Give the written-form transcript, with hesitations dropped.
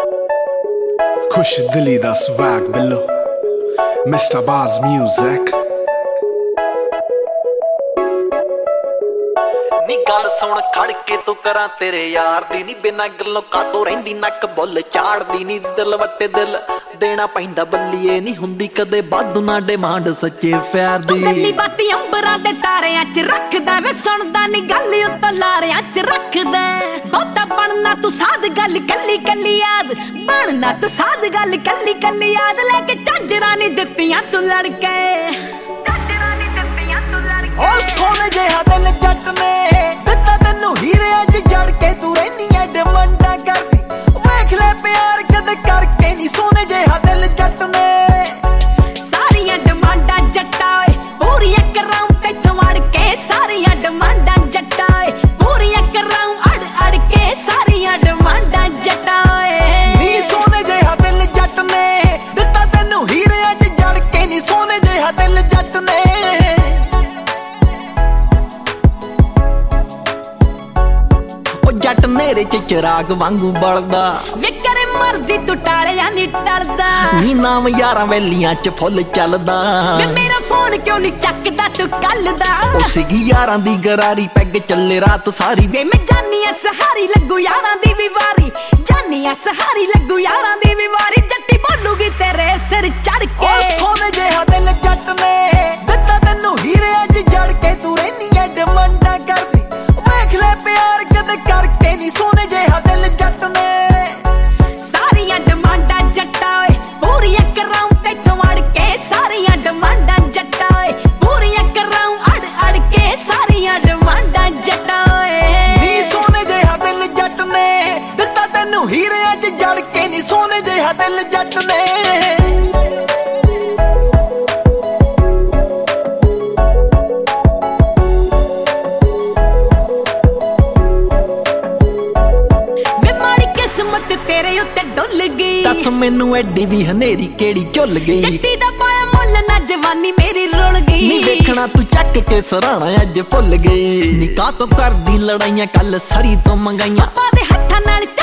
खुश दिली दा स्वैग बिल्लो मिस्टर बाज म्यूजिक नी गल सुन खड़ के तू करा तेरे यार दी नी बिना गल्लों कातों रहिंदी नक बुल चाड़दी नी दिल वट्टे दिल देना पैंदा बल्लीए नी हुंदी कदे वाधू ना डिमांड सच्चे प्यार दी गल्ली बाती अंबरां दे तारियां च रखदा वे सुनदा नी गल उत्ते लारियां च रखदा बहुता बनना तू साध गल कल्ली कल्ली याद बनना तू साध गल कल्ली कल्ली याद लेके झांजरां नी दित्तियां तू लड़के ओ सोने जिहा दिल जट ने दित्ता तैनू हीरे अज जड़ के तू रहनी ऐ डिमांडां करदी वेख ले प्यार कदे करके नी सोने जिहा दिल जट ने सारियां डिमांडां जट्टा ओए पूरियां कराऊं तैथों अड़ के सारियां डिमांडां जट्टा ओए पूरियां कराऊं अड़ अड़ के सारियां डिमांडां जट्टा ओए नी सोने जिहा दिल जट ने दित्ता तैनू हीरे अज जड़ के नी सोने जिहा दिल जट ने जट नेरे च चिराग वांगू बलदा वे करे मर्जी तू टालिया नी टलदा नी नाम यारां वैलियां च फुੱਲ चलदा वे मेरा फोन क्यों नी चकदा तू कल दा ओ सीगी यारां दी गरारी पैग चले रात सारी वे मैं जानी ऐ सहारी लगू यारां दी भी वारी जानी ऐ सहारी लगू यारां दी भी वारी जट्टी बोलूगी तेरे सिर चढ़ के सोने जिहा दिल जट ने दित्ता तैनू हीरे अज जड़ के तू रहनी ऐ डिमांडां करदी वेख ले प्यार कदे करके नी सोने जिहा दिल जट ने सारियां डिमांडां जट्टा ओए पूरियां कराऊं तैथों अड़ के सारियां डिमांडां जट्टा ओए पूरियां कराऊं अड़ अड़ के सारियां डिमांडां जट्टा ओए नी सोने जिहा दिल जट ने दित्ता तैनू हीरे अज जड़ के नी सोने जिहा दिल जट ने तेरे उत्ते डुल गई दस मैनू एडी भी हनेरी केड़ी झुल गई जट्टी दा पाया मुੱਲ ना जवानी मेरी रुल गई नी देखना तू चक के सराणा अज भुल गई निकाह तो करदी लड़ाइयां कल सरी तो मंगाइयां पापा दे हत्थां नाल